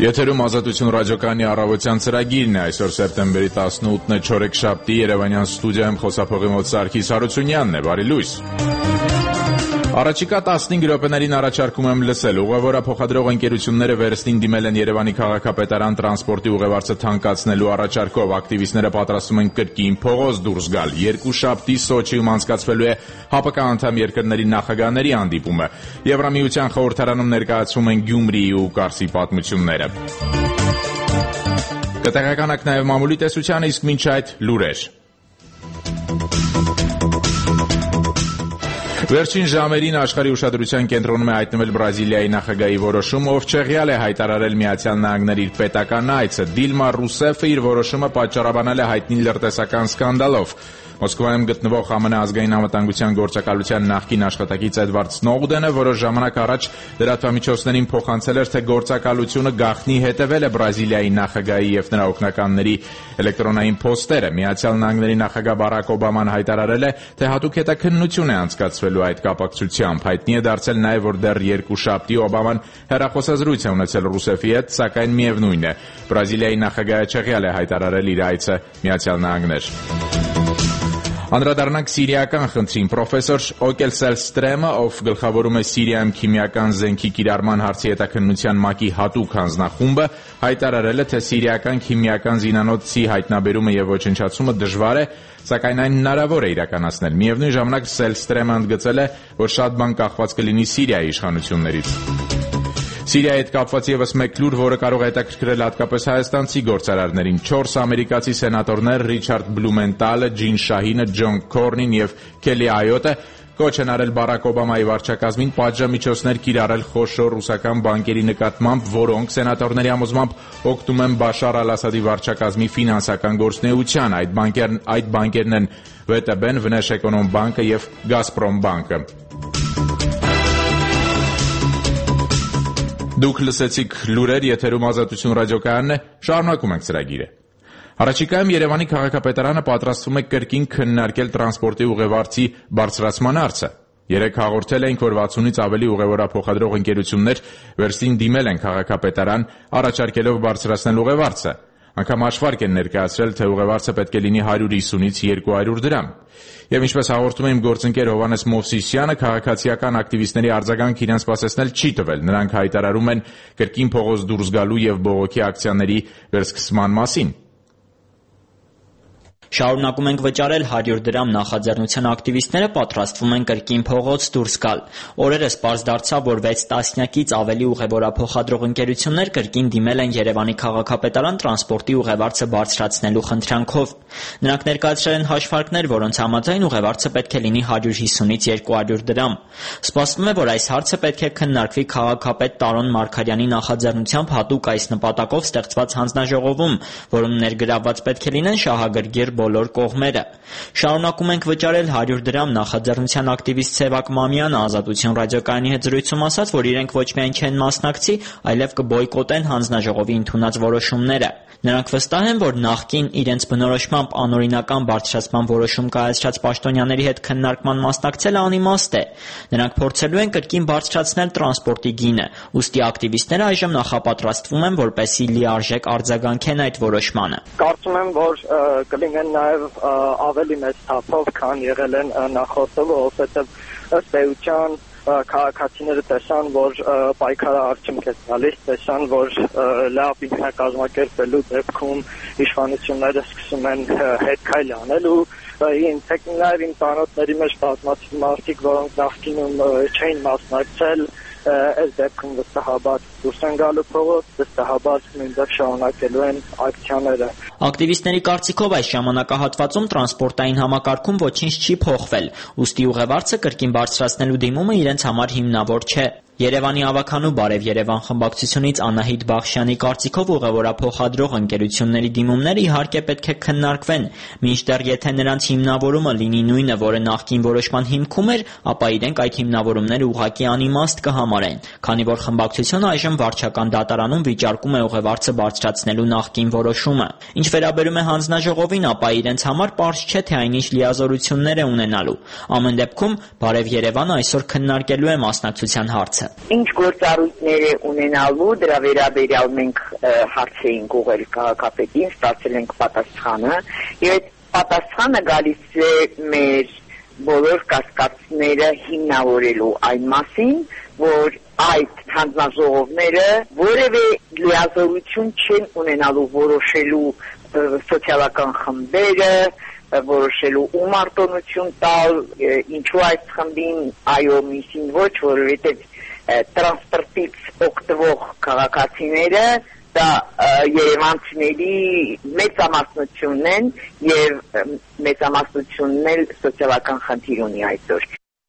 Եթերում Ազատություն ռադիոկայանի առավոտյան ծրագիրն է, այսօր սեպտեմբերի 18-ն է, չորեքշաբթի, Երևանյան ստուդիայում խոսափողի մոտ Սարգիս Հարությունյանն է, բարի լույս։ Առաջիկա 15 րոպեներին առաջարկում եմ լսել, ուղևորափոխադրող ընկերությունները վերստին դիմել են Երևանի քաղաքապետարան տրանսպորտի ուղևարցը թանկացնելու առաջարկով, ակտիվիստները պատրաստում են կրկին փողոց դուրս գալ, երկուշաբթի Սոչիում անցկացվելու է ՀԱՊԿ անդամ երկրների նախագահների հանդիպումը, Եվրամիության խորհրդարանում ներկայացվում են Գյումրիի ու Կարսի պատմությունները։ Կտեղեկանաք նաև մամուլի տեսությանը, իսկ մինչ այդ լուրեր։ Վերջին ժամերին աշխարհի ուշադրության կենտրոնում է հայտնվել Բրազիլիայի նախագահի որոշումը, ով չեղյալ է հայտարարել Միացյալ Նահանգների իր պետական այցը։ Դիլմա Ռուսեֆը իր որոշումը պատճառաբանել է հայտնի լրտեսական սկանդալով։ Մոսկվայում գտնվող ԱՄՆ ազգային անվտանգության գործակալության նախկին աշխատակից Էդվարդ Սնոուդենը որոշ ժամանակ առաջ լրատվամիջոցներին փոխանցել էր, թե գործակալությունը գաղտնի հետևել է Բրազիլիայի նախագահի եւ նրա օգնականների էլեկտրոնային փոստերը։ Միացյալ Նահանգների նախագահ Բարակ Օբաման հայտարարել է, թե հատուկ հետաքննություն է անցկացվելու այդ կապակցությամբ։ Հայտնի է դարձել նաև, որ դեռ երկուշաբթի Օբաման հեռախոսազրույց է ունեցել Ռուսեֆի հետ, սակայն միևնույն է, Բրազիլիայի նախագահը չեղյալ է հայտարարել իր այցը Միացյալ Նահանգներ։ Անդրադառնանք սիրիական խնդրին։ Պրոֆեսոր Օկել Սելստրեմը, ով գլխավորում է Սիրիայում քիմիական զենքի կիրառման հարցի հետաքննության ՄԱԿ-ի հատուկ հանձնախումբը, հայտարարել է, թե սիրիական քիմիական զինանոցի հայտնաբերումը եւ ոչնչացումը դժվար է, սակայն այն հնարավոր է իրականացնել։ Միևնույն ժամանակ Սելստրեմը ընդգծել է, որ շատ բան կախված կլինի Սիրիայի իշխանություններից։ Սիրիայի հետ կապված ևս մեկ լուր, որը կարող է հետաքրքրել հատկապես հայաստանցի գործարարներին։ 4 ամերիկացի սենատորներ՝ Ռիչարդ Բլումենտալը, Ջին Շահինը, Ջոն Քորնին եւ Քելի Այոտը կոչ են արել Բարակ Օբամայի վարչակազմին պատժամիջոցներ կիրառել խոշոր ռուսական բանկերի նկատմամբ, որոնք սենատորների համոզմամբ օգնում են Բաշար Ալ-Ասադի վարչակազմի ֆինանսական գործունեության։ Այդ բանկերն են ՎՏԲ-ն, Վնեշէկոնոմբանկը եւ Գազպրոմ բանկը։ Դուք լսեցիք լուրեր, եթերում Ազատություն ռադիոկայանն է, շարունակում ենք ծրագիրը։ Առաջիկայում Երևանի քաղաքապետարանը պատրաստվում է կրկին քննարկել տրանսպորտի ուղևարցի բարձրացման հարցը։ Երեկ հաղորդել էինք, որ 60-ից ավելի ուղևորափոխադրող ընկերություններ վերստին դիմել են քաղաքապետարան, առաջարկելով բարձրացնել ուղևարցը։ Անգամ հաշվարկ են ներկայացրել, թե ուղևարցը պետք է լինի 150-ից 200 դրամ։ Եվ ինչպես հաղորդում է իմ գործընկեր Հովհաննես Մովսիսյանը, քաղաքացիական ակտիվիստների արձագանք իրենց սպասեցնել չի տվել։ Նրանք հայտարարում են կրկին փողոց դուրս գալու եւ բողոքի ակցիաների վերսկսման մասին։ Շարունակում ենք վճարել 100 դրամ նախաձեռնության ակտիվիստները պատրաստվում են կրկին փողոց դուրս գալ։ Օրերս պարզ դարձավ, որ 6 տասնյակից ավելի ուղևորափոխադրող ընկերություններ կրկին դիմել են Երևանի քաղաքապետարան տրանսպորտի ուղևարցը բարձրացնելու խնդրանքով։ Նրանք ներկայացրել են հաշվարկներ, որոնց համաձայն ուղևարցը պետք է լինի 150-ից 200 դրամ։ Սպասվում է, որ այս հարցը պետք է քննարկվի քաղաքապետ Տարոն Մարգարյանի նախաձեռնությամբ հատուկ այս նպատակով ստեղծված հանձնաժողովում, որում ներգրավված պետք է լինեն շահագրգիռ բոլոր կողմերը։ Շարունակում ենք վճարել 100 դրամ նախաձեռնության ակտիվիստ Սևակ Մամյանը Ազատություն ռադիոկայանի հետ զրույցում ասաց, որ իրենք ոչ միայն չեն մասնակցի, այլև կբոյկոտեն հանձնաժողովի ընդունած որոշումները։ Նրանք վստահ են, որ նախկին իրենց բնորոշմամբ անօրինական բարձրացման որոշում կայացրած պաշտոնյաների հետ քննարկման մասնակցելը անիմաստ է։ Նրանք փորձելու են կրկին բարձրացնել տրանսպորտի գինը, ուստի ակտիվիստները այժմ նախապատրաստվում են, որպեսզի լիարժեք արձագանքեն այդ որոշմանը։ Կարծում եմ, որ կլինեն նաև ավելի մեծ թափով, քան եղել են նախորդը, որովհետև ըստ էության քաղաքացիները տեսան, որ պայքարը արդյունք է տալիս, տեսան, որ լավ ինքնակազմակերպելու դեպքում իշխանությունները սկսում են հետ քայլ անել ու նաև իմ ծանոթների մեջ բազմաթիվ մարդիկ, որոնք նախկինում չէին մասնակցել, այս դեպքում վստահաբար դուրս են գալու փողոց, վստահաբար նույնպես շարունակելու են ակցիաները։ Ակտիվիստների կարծիքով այս ժամանակահատվածում տրանսպորտային համակարգում ոչինչ չի փոխվել, ուստի ուղևարցը կրկին բարձրացնելու դիմումը իրենց համար հիմնավոր չէ։ Երևանի ավականու Բարև Երևան խմբակցությունից Անահիտ Բախշյանի կարծիքով ուղևորափոխադրող ընկերությունների դիմումները իհարկե պետք է քննարկվեն, մինչդեռ եթե նրանց հիմնավորումը լինի նույնը, որը նախկին որոշման հիմքում էր, ապա իրենք այդ հիմնավորումները ուղղակի անիմաստ կհամարեն, քանի որ խմբակցությունը այժմ Հայաստանում վարչական դատարանում վիճարկում է ուղևորձը բարձրացնելու նախկին որոշումը։ Ինչ վերաբերում է հանձնաժողովին, ապա իրենց համար պարզ չէ, թե այնինչ լիազորություններ է ունենալու։ Ամեն դեպքում Բարև Երևանը այսօր քննարկելու է մասնակցության հարցը։ Ինչ գործառույթներ է ունենալու, դրա վերաբերյալ մենք հարց էինք ուղղել քաղաքապետին, ստացել ենք պատասխանը, եւ այդ պատասխանը գալիս է մեր բոլոր կասկածները հիմնավորելու այն մասին, որ այդ հանձնաժողովները որևէ լիազորություն չեն ունենալու որոշելու սոցիալական խմբերը, որոշելու ում արտոնություն տալ, ինչու այս խմբին այո, միսին ոչ, որովհետև տրանսպորտից օգտվող քաղաքացիները դա երևանցիների մեծամասնությունն են եւ մեծամասնությունն էլ սոցիալական խնդիր ունի այսօր։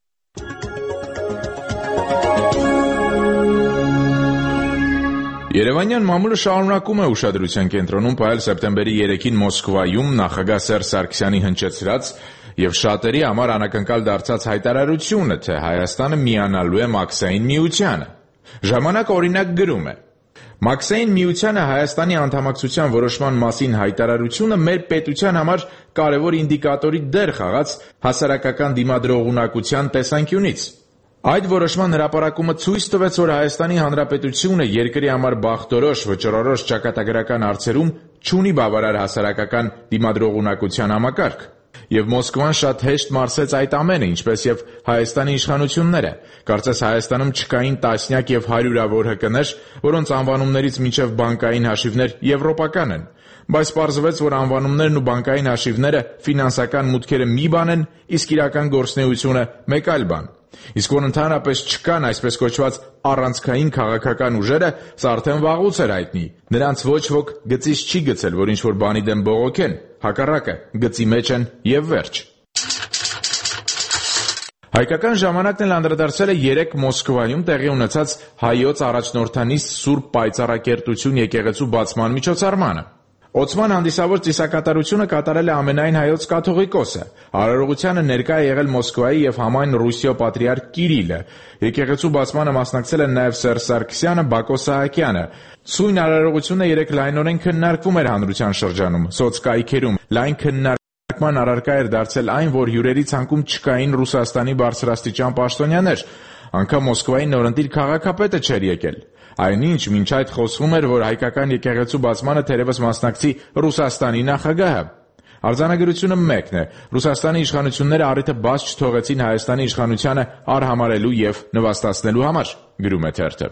Երևանյան մամուլը շարունակում է ուշադրության կենտրոնում պահել սեպտեմբերի 3-ին Մոսկվայում նախագահ Սերժ Սարգսյանի հնչեցրած եւ շատերի համար անակնկալ դարձած հայտարարությունը, թե Հայաստանը միանալու է Մաքսային միությանը։ Ժամանակ օրինակ գրում է. Մաքսային միությանը Հայաստանի անդամակցության որոշման մասին հայտարարությունը մեր պետության համար կարևոր ինդիկատորի դեր խաղաց հասարակական դիմադրողունակության տեսանկյունից։ Այդ որոշման հրապարակումը ցույց տվեց, որ Հայաստանի Հանրապետությունը երկրի համար բախտորոշ, վճռորոշ ճակատագրական հարցերում չունի բավարար հասարակական դիմադրողունակության համակարգ։ Եվ Մոսկվան շատ հեշտ մարսեց այդ ամենը, ինչպես եւ Հայաստանի իշխանությունները։ Կարծես Հայաստանում չկային տասնյակ եւ հարյուրավոր ՀԿ-ներ, որոնց անվանումներից մինչեւ բանկային հաշիվներ եվրոպական են։ Բայց պարզվեց, որ անվանումներն ու բանկային հաշիվները ֆինանսական մուտքերը մի բան են, իսկ իրական գործունեությունը մեկ այլ բան։ Իսկ որ ընդհանրապես չկան այսպես կոչված առանցքային քաղաքական ուժերը, սա արդեն վաղուց էր հայտնի։ Նրանց ոչ ոք գծից չի գցել, որ ինչ-որ բանի դեմ բողոքեն, հակառակը գծի մեջ են եւ վերջ։ Հայկական ժամանակն էլ անդրադարձել է 3 Մոսկվայում տեղի ունեցած հայոց առաջնորդանիստ Սուրբ Պայծառակերտություն եկեղեցու բացման միջոցառմանը։ Օցման հանդիսավոր ծիսակատարությունը կատարել է ամենայն հայոց կաթողիկոսը։ Արարողությանը ներկա է եղել Մոսկվայի եւ համայն Ռուսիո պատրիարք Կիրիլը։ Եկեղեցու բացմանը մասնակցել են նաեւ Սերժ Սարգսյանը, Բակո Սահակյանը։ Սույն արարողությունը 3 լայնորեն քննարկվում էր հանրության շրջանում, սոցկայքերում։ Լայն քննարկման առարկա էր դարձել այն, որ հյուրերի ցանկում չկային Ռուսաստանի բարձրաստիճան պաշտոնյաներ։ Անգամ Մոսկվայի նորընտիր քաղաքապետը չէր եկել։ Այնինչ մինչ այդ խոսվում էր, որ հայկական եկեղեցու բացմանը թերևս մասնակցի Ռուսաստանի նախագահը։ Արձանագրությունը մեկն է. Ռուսաստանի իշխանությունները առիթը բաց չթողեցին Հայաստանի իշխանությանը արհամարելու եւ նվաստացնելու համար, գրում է թերթը։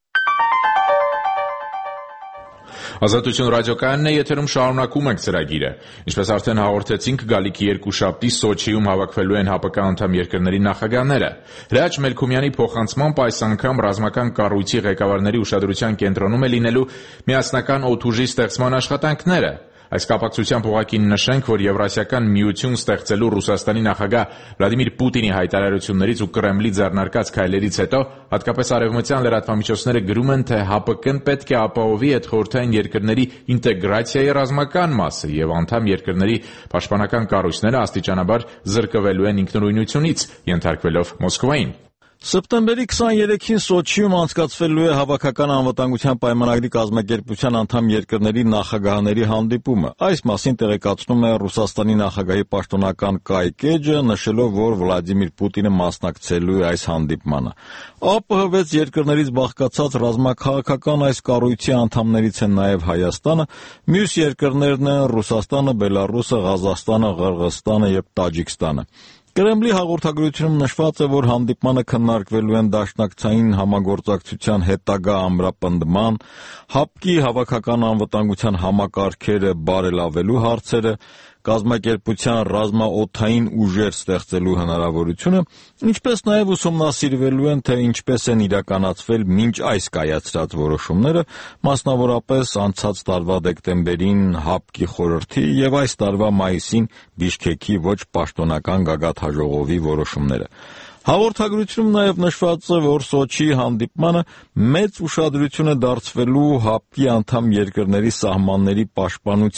Ազատություն ռադիոկայանն է, եթերում շարունակում ենք ծրագիրը։ Ինչպես արդեն հաղորդեցինք, գալիքի երկուշաբթի Սոչիում հավաքվելու են ՀԱՊԿ անդամ երկրների նախագահները։ Հրաչ Մելքումյանի փոխանցմամբ այս անգամ ռազմական կառույցի ղեկավարների ուշադրության կենտրոնում է լինելու միասնական օդուժի ստեղծման աշխատանքները։ Այս կապակցությամբ ուղղակի նշենք, որ Եվրասիական միություն ստեղծելու Ռուսաստանի նախագահ Վլադիմիր Պուտինի հայտարարություններից ու Կրեմլի ձեռնարկած քայլերից հետո հատկապես արևմտյան լրատվամիջոցները գրում են, թե ՀԱՊԿ-ն պետք է ապահովի այդ խորհրդային երկրների ինտեգրացիայի ռազմական մասը եւ անդամ երկրների պաշտպանական կառույցները աստիճանաբար զրկվելու են ինքնուրույնությունից, ենթարկվելով Մոսկվային։ Սեպտեմբերի 23-ին Սոչիում անցկացվելու է Հավաքական անվտանգության պայմանագրի կազմակերպության անդամ երկրների նախագահների հանդիպումը։ Այս մասին տեղեկացնում է Ռուսաստանի նախագահի պաշտոնական կայքէջը, նշելով, որ Վլադիմիր Պուտինը մասնակցելու է այս հանդիպմանը։ ԱՊՀ 6 երկրներից բաղկացած ռազմաքաղաքական այս կառույցի անդամներից են նաև Հայաստանը, մյուս երկրներն են Ռուսաստանը, Բելարուսը, Ղազախստանը, Ղրղըզստանը եւ Տաջիկստանը։ Կրեմլի հաղորդագրությունում նշված է, որ հանդիպմանը քննարկվելու են դաշնակցային համագործակցության հետագա ամրապնդման, ՀԱՊԿ-ի հավաքական անվտանգության համակարգերը բարելավելու հարցերը, կազմակերպության ռազմաօդային ուժեր ստեղծելու հնարավորությունը, ինչպես նաև ուսումնասիրվելու են, թե ինչպես են իրականացվել մինչ այս կայացրած որոշումները, մասնավորապես անցած տարվա դեկտեմբերին ՀԱՊԿ-ի խորհրդի եւ այս տարվա մայիսին Բիշքեքի ոչ պաշտոնական գագաթնաժողովի որոշումները։ Հաղորդագրությունում նաև նշված է, որ Սոչիի հանդիպմանը մեծ ուշադրություն է դարձվելու ՀԱՊԿ-ի անդամ երկրների սահմանների պաշտպանությանը։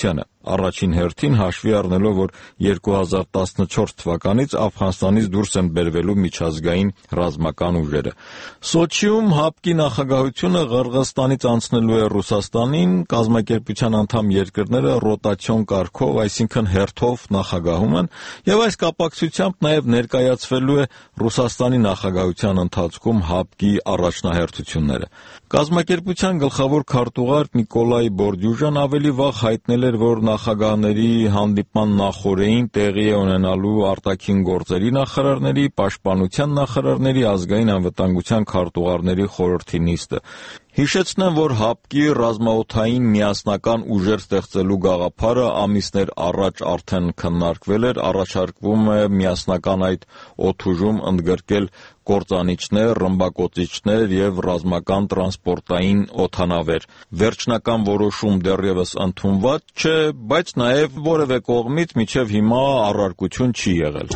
Առաջին հերթին հաշվի առնելով, որ 2014 թվականից Աֆղանստանից դուրս են բերվելու միջազգային ռազմական ուժերը։ Սոչիում ՀԱՊԿ-ի նախագահությունը Ղրղըզստանից անցնելու է Ռուսաստանին, կազմակերպության անդամ երկրները ռոտացիոն կարգով, այսինքն հերթով նախագահում են, եւ այս կապակցությամբ նաեւ ներկայացվելու է Ռուսաստանի նախագահության ընթացքում ՀԱՊԿ-ի առաջնահերթությունները։ Կազմակերպության գլխավոր քարտուղար Նիկոլայ Բորդյուժան ավելի վաղ հայտնել էր, որ նախագահների հանդիպման նախօրեին տեղի է ունենալու արտաքին գործերի նախարարների, պաշտպանության նախարարների, ազգային անվտանգության քարտուղարների խորհրդի նիստը։ Հիշեցնեմ, որ ՀԱՊԿ-ի ռազմաօդային միասնական ուժեր ստեղծելու գաղափարը ամիսներ առաջ արդեն քննարկվել էր, առաջարկվում է միասնական այդ օդուժում ընդգրկել կործանիչներ, ռմբակոծիչներ եւ ռազմական տրանսպորտային օդանավեր։ Վերջնական որոշում դեռևս ընդունված չէ, բայց նաեւ որևէ կողմից մինչեւ հիմա առարկություն չի եղել։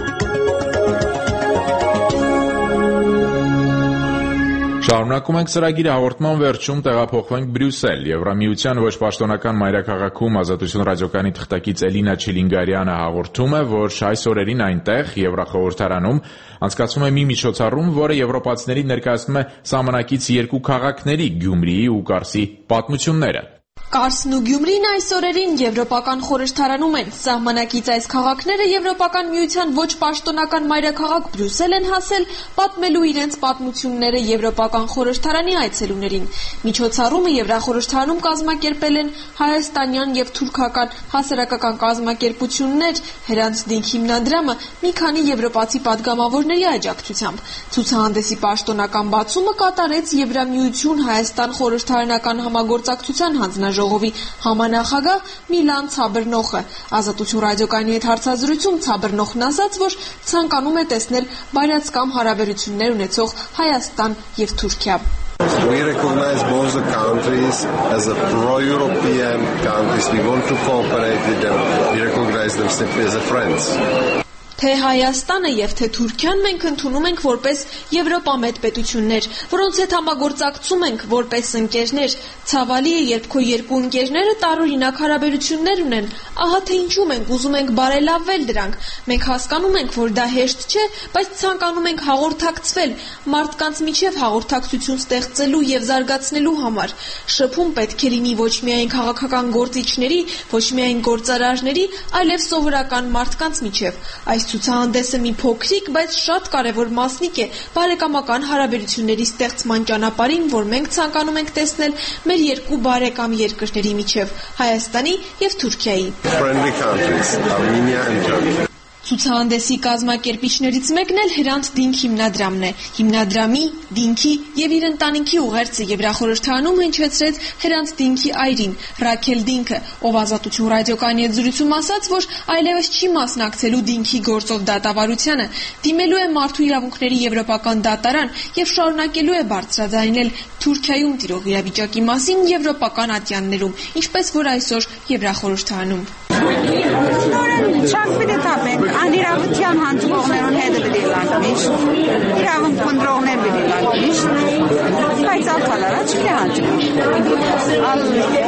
Շարունակում ենք ծրագիրը, հաղորդման վերջում տեղափոխվենք Բրյուսել։ Եվրամիության ոչ պաշտոնական մայրաքաղաքում Ազատություն ռադիոկայանի թղթակից Էլինա Չիլինգարյանը հաղորդում է, որ այս օրերին այնտեղ Եվրախորհրդարանում անցկացվում է մի միջոցառում, որը եվրոպացիներին ներկայացնում է սահմանակից երկու քաղաքների՝ Գյումրիի ու Կարսի պատմությունները։ Կարսն ու Գյումրին այս օրերին Եվրոպական խորհրդարանում են։ Սահմանակից այս քաղաքները Եվրոպական միության ոչ պաշտոնական մայրաքաղաք Բրյուսել են հասել պատմելու իրենց պատմությունները Եվրոպական խորհրդարանի այցելուներին։ Միջոցառումը Եվրախորհրդարանում կազմակերպել են հայաստանյան եւ թուրքական հասարակական կազմակերպություններ, Հրանց հիմնադրամը մի քանի եվրոպացի падգամավորների աջակցությամբ։ Ցուցահանդեսի պաշտոնական բացումը կատարեց Եվրամիություն Հայաստան խորհրդարանական համագործակցության հանձնաժողովի համանախագահ Միլան Ցաբրնոխը։ Ազատություն ռադիոկայանի հետ հարցազրույցում Ցաբրնոխն ասաց, որ ցանկանում է տեսնել բարյացակամ հարաբերություններ ունեցող Հայաստան եւ Թուրքիա։ We recognize both the countries as a pro-European countries. We want to cooperate with them. We recognize them simply as a friends. Թե Հայաստանը եւ թե Թուրքիան մենք ընդունում ենք որպես եվրոպամետ պետություններ, որոնց հետ համագործակցում ենք որպես ընկերներ։ Ցավալի է, երբ քո երկու ընկերները տարօրինակ հարաբերություններ ունեն, ահա թե ինչու մենք ուզում ենք բարելավել դրանք։ Մենք հասկանում ենք, որ դա հեշտ չէ, բայց ցանկանում ենք հաղորդակցվել, մարդկանց միջև հաղորդակցություն ստեղծելու եւ զարգացնելու համար։ Շփում պետք է լինի ոչ միայն քաղաքական գործիչների, ոչ միայն գործարարների, այլև սովորական մարդկանց միջև։ Այս ցուցահանդեսը մի փոքրիկ, բայց շատ կարևոր մասնիկ է բարեկամական հարաբերությունների ստեղծման ճանապարհին, որ մենք ցանկանում ենք տեսնել մեր երկու բարեկամ երկրների միջև՝ Հայաստանի եւ Թուրքիայի։ Friendly countries, Armenia and Turkey. Ցուցահանդեսի կազմակերպիչներից մեկն էլ Հրանց հիմնադրամն է։ Հիմնադրամի, Դինքի եւ իր ընտանիքի ուղերձը Եվրախորհրդարանում հնչեցրեց Հրանց այրին Ռաքել Դինքը, ով Ազատություն ռադիոկայանի հետ զրույցում ասաց, որ այլևս չի մասնակցելու Դինքի գործով դատավարությանը, դիմելու է մարդու իրավունքների եվրոպական դատարան եւ շարունակելու է բարձրաձայնել Թուրքիայում տիրող իրավիճակի մասին եվրոպական ատյաններում, ինչպես որ այսօր Եվրախորհրդարանում։ Չանց պիտի թափեն, անիրավության հանձնողներուն հետը պիտի լանք միշտ, իրավունք կնդրողներ պիտի լանք միշտ, բայց ալթալարա չի հանձնում,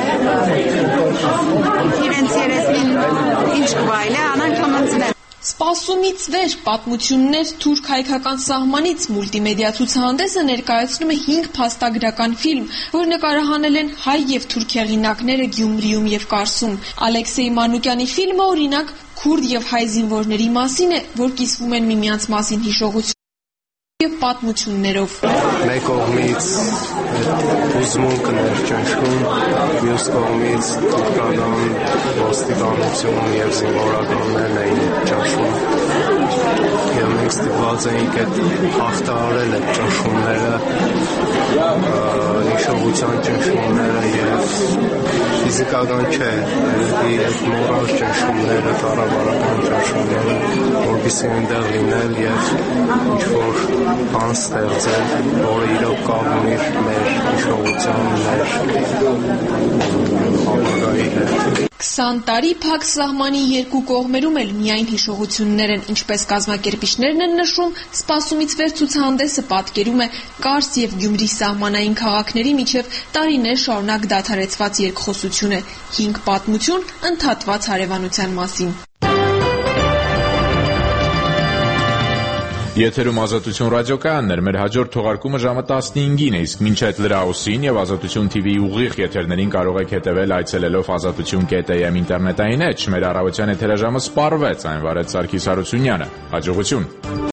իրենց երեսին ինչ կվայլ է, անանք կմնցնել։ Սպասումից վեր պատմություններ թուրք հայկական սահմանից մուլտիմեդիա ցուցահանդեսը ներկայացնում է 5 փաստագրական ֆիլմ, որ նկարահանել են հայ եւ թուրք հեղինակները Գյումրիում եւ Կարսում։ Ալեքսեյ Մանուկյանի ֆիլմը օրինակ քուրդ եւ հայ զինվորների մասին է, որ կիսվում են միմյանց մասին հիշողություն եւ պատմություններով։ Մեկ կողմից հուզմունքը ներճնշում, մյուս կողմից թուրքական ոստիկանություն եւ զինվորականներն էին ճնշում։ Եվ մենք ստիպված էինք այդ հաղթահարել այդ ճնշումները, հիշողության ճնշումները եւ ֆիզիկական չէ, այդ մորալ ճնշումները, կառավարական ճնշումները, որպեսզի այնտեղ լինել եւ ինչ-որ բան ստեղծել, որը իրոք կապ ունի մեր հիշողության, մեր ապագայի հետ։ 20 տարի փակ սահմանի երկու կողմերում էլ միայն հիշողություններ են, ինչպես կազմակերպիչներն են նշում, սպասումից վեր ցուցահանդեսը պատկերում է Կարս եւ Գյումրի սահմանային քաղաքների միջև տարիներ շարունակ դադարեցված երկխոսությունը, 5 պատմություն ընդհատված հարևանության մասին։ Եթերում Ազատություն ռադիոկայանն էր, մեր հաջորդ թողարկումը ժամը 15-ին է, իսկ մինչ այդ լրահոսին եւ Ազատություն TV-ի ուղիղ եթերներին կարող եք հետևել այցելելով azatutun.am ինտերնետային էջ։ Մեր առավոտյան եթերաժամը սպառվեց, այն վարեց Սարգիս Հարությունյանը։ Հաջողություն։